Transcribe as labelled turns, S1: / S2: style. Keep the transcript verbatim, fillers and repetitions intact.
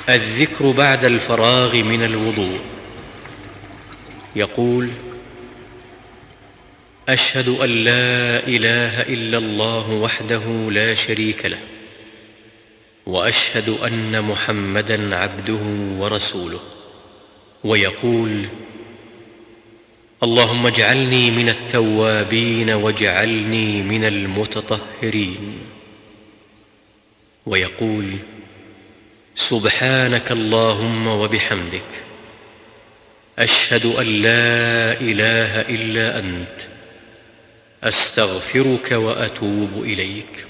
S1: الذكر بعد الفراغ من الوضوء. يقول: أشهد أن لا إله إلا الله وحده لا شريك له، وأشهد أن محمدًا عبده ورسوله. ويقول: اللهم اجعلني من التوابين واجعلني من المتطهرين. ويقول: سبحانك اللهم وبحمدك، أشهد أن لا إله إلا أنت، أستغفرك وأتوب إليك.